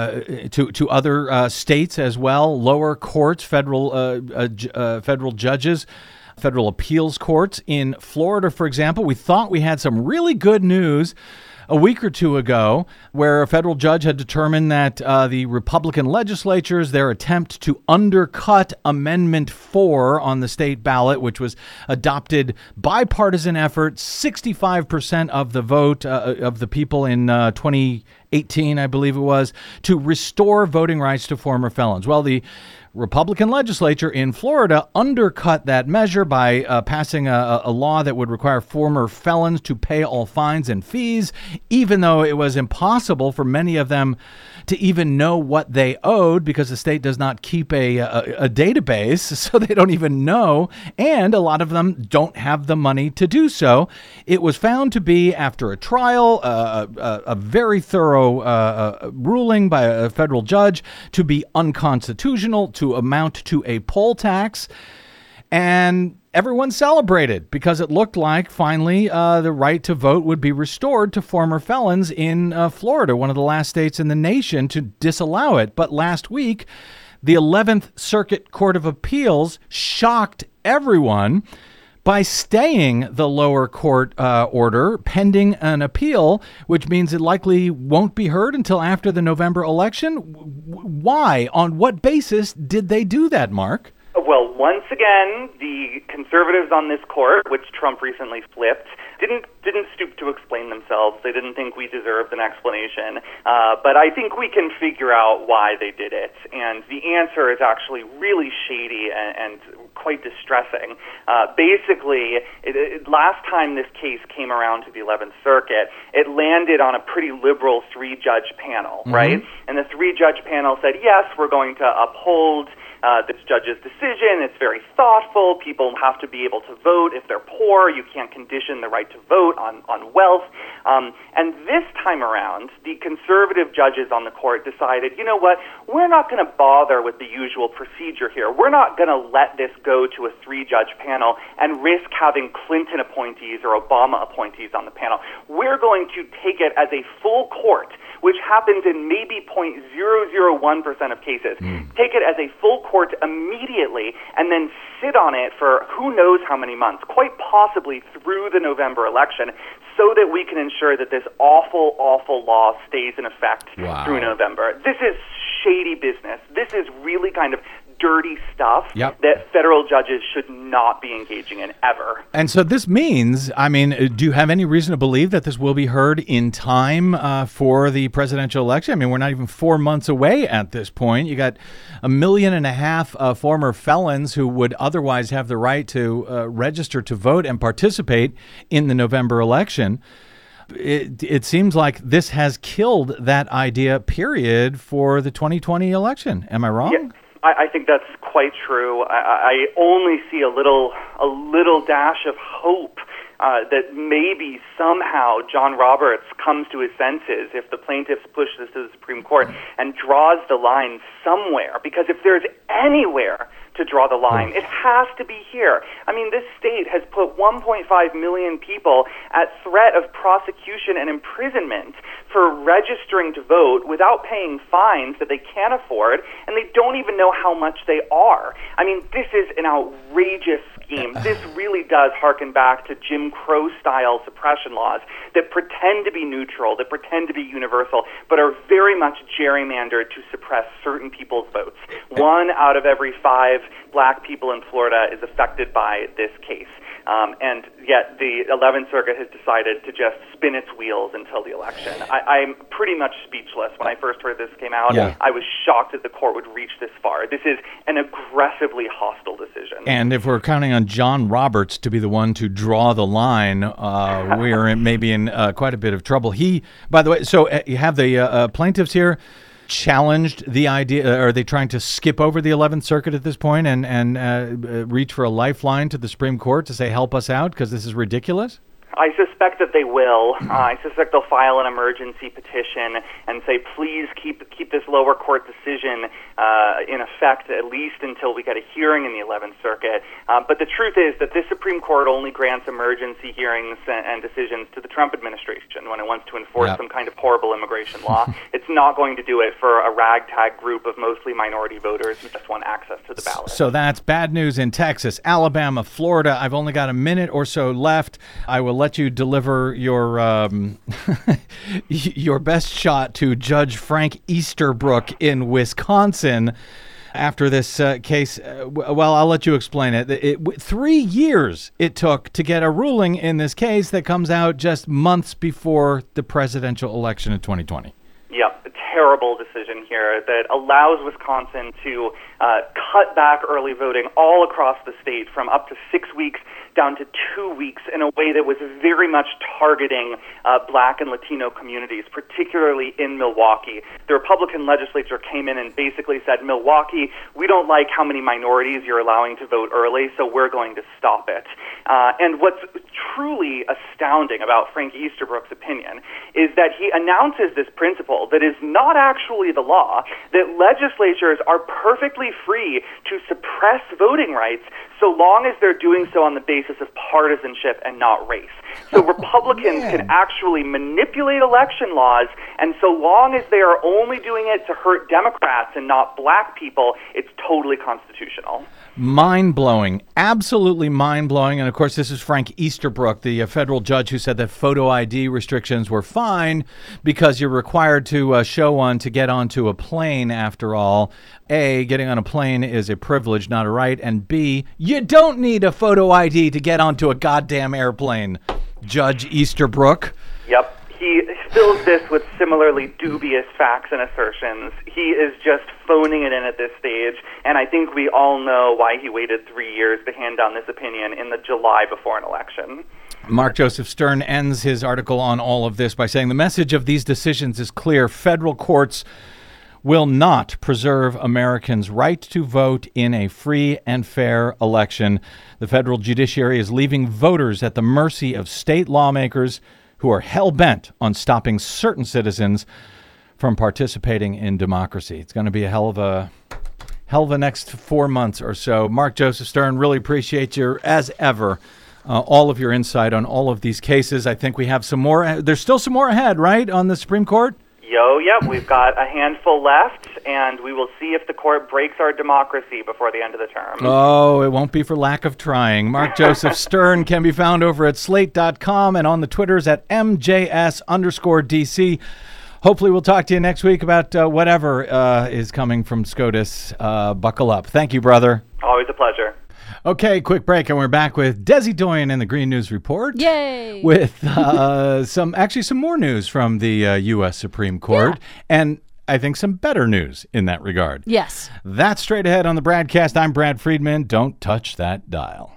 other states as well, lower courts, federal judges, federal appeals courts. In Florida, for example, we thought we had some really good news a week or two ago, where a federal judge had determined that the Republican legislatures, their attempt to undercut Amendment 4 on the state ballot, which was adopted bipartisan effort, 65% of the vote of the people in 2018, I believe it was, to restore voting rights to former felons. Well, the Republican legislature in Florida undercut that measure by passing a law that would require former felons to pay all fines and fees, even though it was impossible for many of them to even know what they owed because the state does not keep a database, so they don't even know, and a lot of them don't have the money to do so. It was found to be, after a trial, a very thorough ruling by a federal judge, to be unconstitutional, to amount to a poll tax, and everyone celebrated because it looked like finally the right to vote would be restored to former felons in Florida, one of the last states in the nation to disallow it. But last week, the 11th Circuit Court of Appeals shocked everyone by staying the lower court order pending an appeal, which means it likely won't be heard until after the November election. Why? On what basis did they do that, Mark? Well, once again, the conservatives on this court, which Trump recently flipped, didn't stoop to explain themselves. They didn't think we deserved an explanation. But I think we can figure out why they did it. And the answer is actually really shady and quite distressing. Basically, last time this case came around to the 11th Circuit, it landed on a pretty liberal 3-judge panel, right? And the 3-judge panel said, yes, we're going to uphold this judge's decision. It's very thoughtful. People have to be able to vote if they're poor. You can't condition the right to vote on wealth. And this time around, the conservative judges on the court decided, you know what, we're not going to bother with the usual procedure here. We're not going to let this go to a 3-judge panel and risk having Clinton appointees or Obama appointees on the panel. We're going to take it as a full court, which happens in maybe 0.001% of cases. Take it as a full court immediately and then sit on it for who knows how many months, quite possibly through the November election, so that we can ensure that this awful, awful law stays in effect through November. This is shady business. This is really kind of dirty stuff that federal judges should not be engaging in ever. And so this means, I mean, do you have any reason to believe that this will be heard in time for the presidential election? I mean, we're not even 4 months away at this point. You got 1.5 million former felons who would otherwise have the right to register to vote and participate in the November election. It seems like this has killed that idea, period, for the 2020 election. Am I wrong? Yeah. I think that's quite true. I only see a little dash of hope that maybe somehow John Roberts comes to his senses if the plaintiffs push this to the Supreme Court and draws the line somewhere. Because if there's anywhere to draw the line, it has to be here. I mean, this state has put 1.5 million people at threat of prosecution and imprisonment for registering to vote without paying fines that they can't afford, and they don't even know how much they are. I mean, this is an outrageous scheme. This really does harken back to Jim Crow-style suppression laws that pretend to be neutral, that pretend to be universal, but are very much gerrymandered to suppress certain people's votes. 1 out of every 5 black people in Florida is affected by this case. And yet the 11th Circuit has decided to just spin its wheels until the election. I'm pretty much speechless. When I first heard this came out, I was shocked that the court would reach this far. This is an aggressively hostile decision. And if we're counting on John Roberts to be the one to draw the line, we're maybe in quite a bit of trouble. By the way, so you have the plaintiffs here challenged the idea. Are they trying to skip over the 11th Circuit at this point and reach for a lifeline to the Supreme Court to say, help us out because this is ridiculous? I suspect that they will. I suspect they'll file an emergency petition and say, please keep this lower court decision in effect at least until we get a hearing in the 11th Circuit. But the truth is that this Supreme Court only grants emergency hearings and decisions to the Trump administration when it wants to enforce some kind of horrible immigration law. It's not going to do it for a ragtag group of mostly minority voters who just want access to the ballot. So that's bad news in Texas, Alabama, Florida. I've only got a minute or so left. I will let you deliver your your best shot to Judge Frank Easterbrook in Wisconsin after this case. Well, I'll let you explain it. 3 years it took to get a ruling in this case that comes out just months before the presidential election in 2020. Yep, a terrible decision here that allows Wisconsin to cut back early voting all across the state from up to 6 weeks down to 2 weeks in a way that was very much targeting black and Latino communities, particularly in Milwaukee. The Republican legislature came in and basically said, Milwaukee, we don't like how many minorities you're allowing to vote early, so we're going to stop it. And what's truly astounding about Frank Easterbrook's opinion is that he announces this principle that is not actually the law, that legislatures are perfectly free to suppress voting rights so long as they're doing so on the basis of partisanship and not race. So Republicans can actually manipulate election laws, and so long as they are only doing it to hurt Democrats and not black people, it's totally constitutional. Mind-blowing, absolutely mind-blowing. And of course, this is Frank Easterbrook, the federal judge who said that photo ID restrictions were fine because you're required to show one to get onto a plane after all. A, getting on a plane is a privilege, not a right. And B, you don't need a photo ID to get onto a goddamn airplane, Judge Easterbrook. Yep. He fills this with similarly dubious facts and assertions. He is just phoning it in at this stage, and I think we all know why he waited 3 years to hand down this opinion in the July before an election. Mark Joseph Stern ends his article on all of this by saying the message of these decisions is clear. Federal courts will not preserve Americans' right to vote in a free and fair election. The federal judiciary is leaving voters at the mercy of state lawmakers who are hell-bent on stopping certain citizens from participating in democracy. It's going to be a hell of a next 4 months or so. Mark Joseph Stern, really appreciate your, as ever, all of your insight on all of these cases. I think we have some more. There's still some more ahead, right, on the Supreme Court? Yep, we've got a handful left, and we will see if the court breaks our democracy before the end of the term. Oh, it won't be for lack of trying. Mark Joseph Stern can be found over at slate.com and on the Twitters at MJS_DC. Hopefully we'll talk to you next week about whatever is coming from SCOTUS. Buckle up. Thank you, brother. Always a pleasure. Okay, quick break, and we're back with Desi Doyen and the Green News Report. Yay! With some more news from the U.S. Supreme Court, and I think some better news in that regard. Yes. That's straight ahead on the Bradcast. I'm Brad Friedman. Don't touch that dial.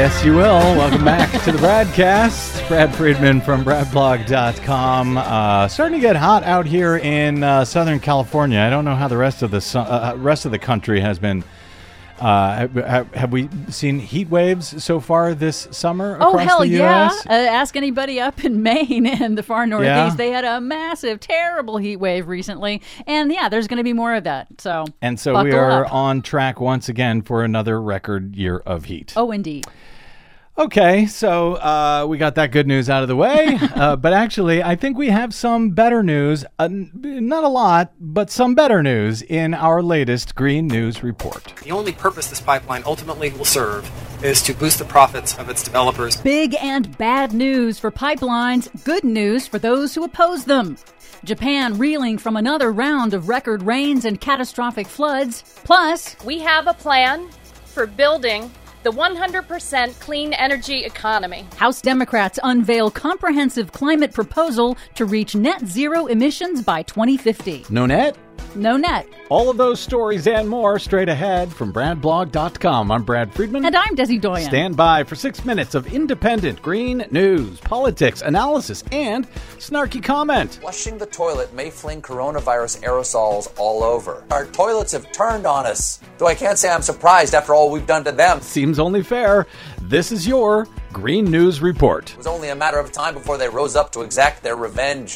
Yes, you will. Welcome back to the Bradcast. Brad Friedman from BradBlog.com. Starting to get hot out here in Southern California. I don't know how the rest of the country has been. Have we seen heat waves so far this summer across hell the U.S.? Yeah. Ask anybody up in Maine and the far Northeast. Yeah. They had a massive, terrible heat wave recently. And yeah, there's going to be more of that. So we are up. on track once again for another record year of heat. Oh, indeed. Okay, so we got that good news out of the way, but actually I think we have some better news, not a lot, but some better news in our latest Green News Report. The only purpose this pipeline ultimately will serve is to boost the profits of its developers. Big and bad news for pipelines, good news for those who oppose them. Japan reeling from another round of record rains and catastrophic floods. Plus, we have a plan for building the 100% clean energy economy. House Democrats unveil comprehensive climate proposal to reach net zero emissions by 2050. No net? No net. All of those stories and more straight ahead from BradBlog.com. I'm Brad Friedman. And I'm Desi Doyen. Stand by for 6 minutes of independent green news, politics, analysis, and snarky comment. Flushing the toilet may fling coronavirus aerosols all over. Our toilets have turned on us. Though I can't say I'm surprised after all we've done to them. Seems only fair. This is your Green News Report. It was only a matter of time before they rose up to exact their revenge.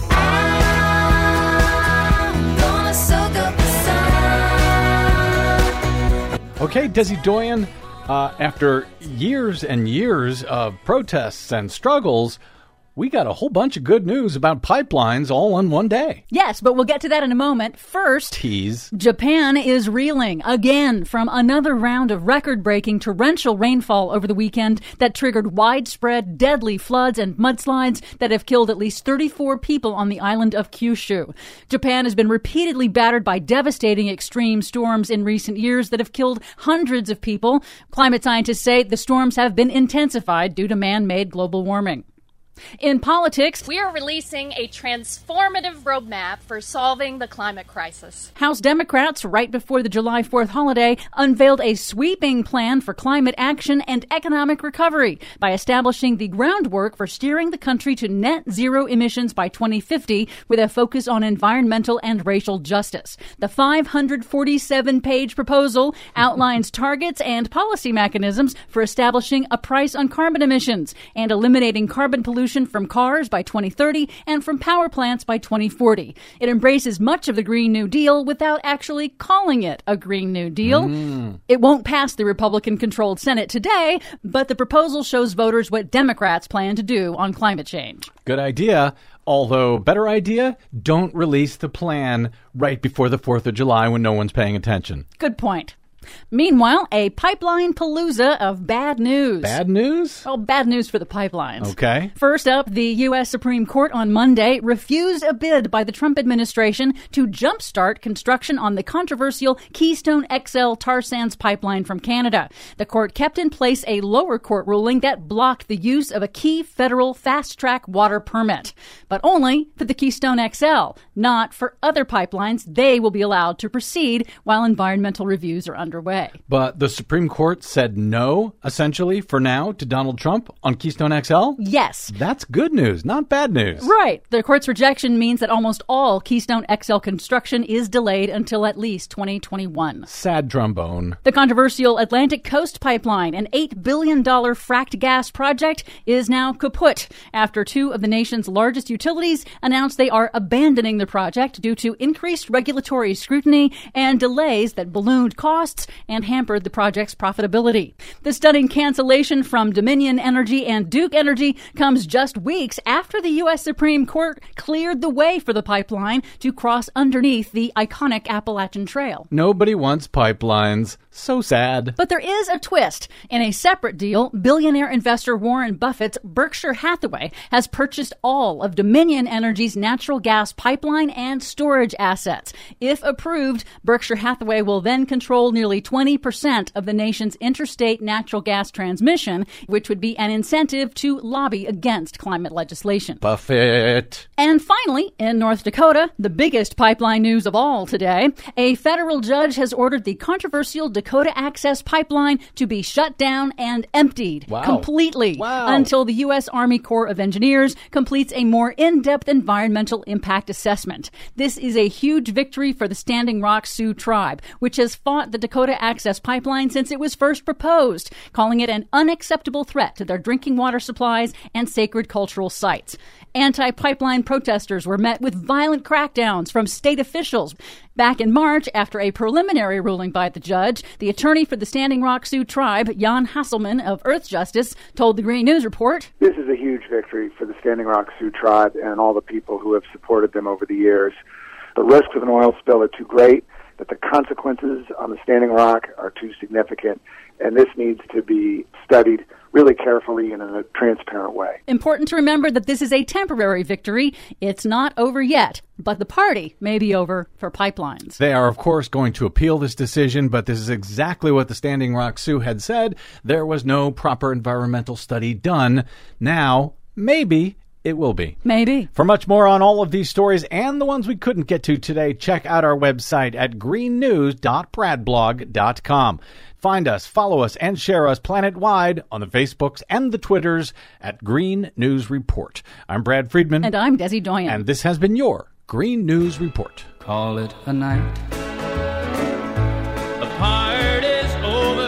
Okay, Desi Doyen, after years and years of protests and struggles, we got a whole bunch of good news about pipelines all on one day. Yes, but we'll get to that in a moment. First, tease. Japan is reeling again from another round of record-breaking torrential rainfall over the weekend that triggered widespread deadly floods and mudslides that have killed at least 34 people on the island of Kyushu. Japan has been repeatedly battered by devastating extreme storms in recent years that have killed hundreds of people. Climate scientists say the storms have been intensified due to man-made global warming. In politics, we are releasing a transformative roadmap for solving the climate crisis. House Democrats, right before the July 4th holiday, unveiled a sweeping plan for climate action and economic recovery by establishing the groundwork for steering the country to net zero emissions by 2050 with a focus on environmental and racial justice. The 547-page proposal outlines targets and policy mechanisms for establishing a price on carbon emissions and eliminating carbon pollution from cars by 2030 and from power plants by 2040. It embraces much of the Green New Deal without actually calling it a Green New Deal. It won't pass the Republican-controlled Senate today, but the proposal shows voters what Democrats plan to do on climate change. Good idea. Although, better idea, don't release the plan right before the 4th of July when no one's paying attention. Good point. Meanwhile, a pipeline palooza of bad news. Bad news? Well, bad news for the pipelines. Okay. First up, the U.S. Supreme Court on Monday refused a bid by the Trump administration to jumpstart construction on the controversial Keystone XL tar sands pipeline from Canada. The court kept in place a lower court ruling that blocked the use of a key federal fast-track water permit, but only for the Keystone XL, not for other pipelines. They will be allowed to proceed while environmental reviews are underway. But the Supreme Court said no, essentially, for now, to Donald Trump on Keystone XL? Yes. That's good news, not bad news. Right. The court's rejection means that almost all Keystone XL construction is delayed until at least 2021. Sad trombone. The controversial Atlantic Coast Pipeline, an $8 billion fracked gas project, is now kaput after two of the nation's largest utilities announced they are abandoning the project due to increased regulatory scrutiny and delays that ballooned costs and hampered the project's profitability. The stunning cancellation from Dominion Energy and Duke Energy comes just weeks after the U.S. Supreme Court cleared the way for the pipeline to cross underneath the iconic Appalachian Trail. Nobody wants pipelines. So sad. But there is a twist. In a separate deal, billionaire investor Warren Buffett's Berkshire Hathaway has purchased all of Dominion Energy's natural gas pipeline and storage assets. If approved, Berkshire Hathaway will then control nearly nearly 20% of the nation's interstate natural gas transmission, which would be an incentive to lobby against climate legislation. Buffett. And finally, in North Dakota, the biggest pipeline news of all today, a federal judge has ordered the controversial Dakota Access Pipeline to be shut down and emptied completely until the U.S. Army Corps of Engineers completes a more in-depth environmental impact assessment. This is a huge victory for the Standing Rock Sioux tribe, which has fought the Dakota Access Pipeline since it was first proposed, calling it an unacceptable threat to their drinking water supplies and sacred cultural sites. Anti-pipeline protesters were met with violent crackdowns from state officials. Back in March, after a preliminary ruling by the judge, the attorney for the Standing Rock Sioux tribe, Jan Hasselman of Earth Justice, told the Green News Report, "This is a huge victory for the Standing Rock Sioux tribe and all the people who have supported them over the years. The risks of an oil spill are too great, but the consequences on the Standing Rock are too significant, and this needs to be studied really carefully and in a transparent way." Important to remember that this is a temporary victory. It's not over yet, but the party may be over for pipelines. They are, of course, going to appeal this decision, but this is exactly what the Standing Rock Sioux had said. There was no proper environmental study done. Now, maybe it will be. Maybe. For much more on all of these stories and the ones we couldn't get to today, check out our website at greennews.bradblog.com. Find us, follow us, and share us planet-wide on the Facebooks and the Twitters at Green News Report. I'm Brad Friedman. And I'm Desi Doyen. And this has been your Green News Report. Call it a night. The party's over,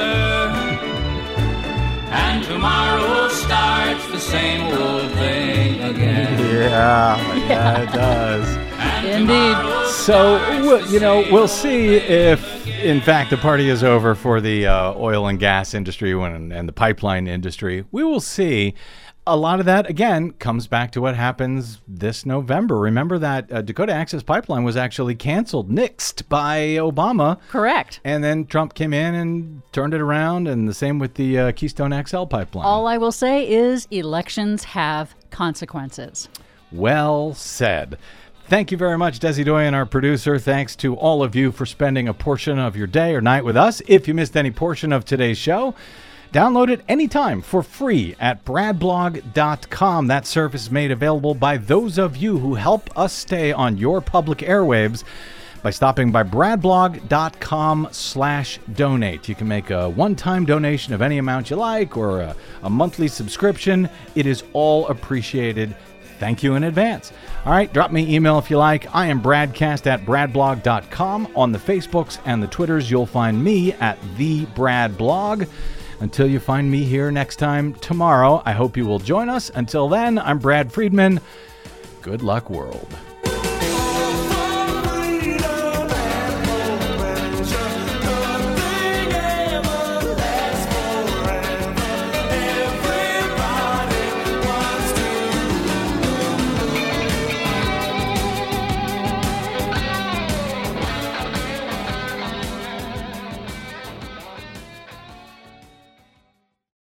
and tomorrow starts the same old thing again. Yeah, it does. Indeed. So, we'll see if, in fact, the party is over for the oil and gas industry and the pipeline industry. We will see. A lot of that, again, comes back to what happens this November. Remember that Dakota Access Pipeline was actually canceled, nixed by Obama. Correct. And then Trump came in and turned it around, and the same with the Keystone XL pipeline. All I will say is elections have consequences. Well said. Thank you very much, Desi Doyen, our producer. Thanks to all of you for spending a portion of your day or night with us. If you missed any portion of today's show, download it anytime for free at bradblog.com. That service is made available by those of you who help us stay on your public airwaves by stopping by bradblog.com/donate. You can make a one-time donation of any amount you like or a monthly subscription. It is all appreciated. Thank you in advance. All right, drop me an email if you like. I am bradcast@bradblog.com. On the Facebooks and the Twitters, you'll find me at @TheBradBlog. Until you find me here next time tomorrow, I hope you will join us. Until then, I'm Brad Friedman. Good luck, world.